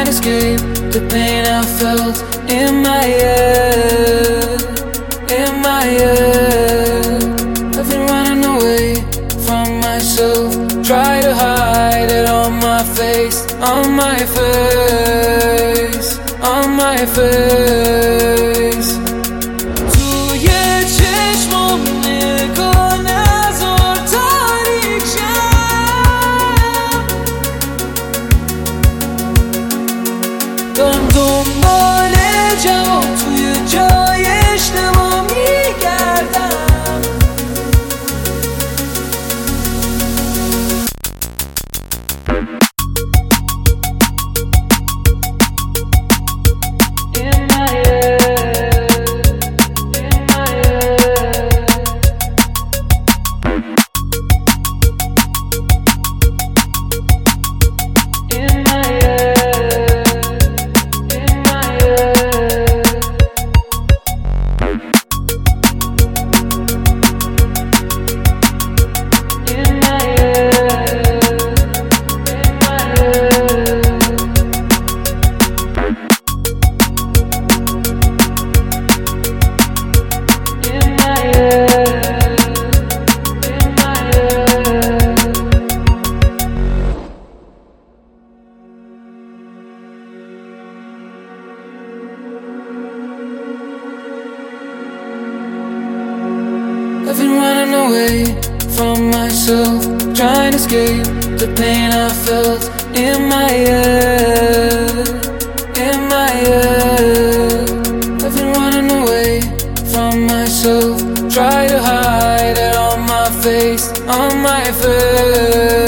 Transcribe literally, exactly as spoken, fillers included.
to escape the pain I felt in my head, in my head. I've been running away from myself, try to hide it on my face, on my face, on my face. توی چشمم نگاه نذار تاریک شم، دارم دنبال جواب توی جای اشتباه میگردم. I've been running away from myself, trying to escape the pain I felt in my head, in my head. I've been running away from myself, try to hide it on my face, on my face.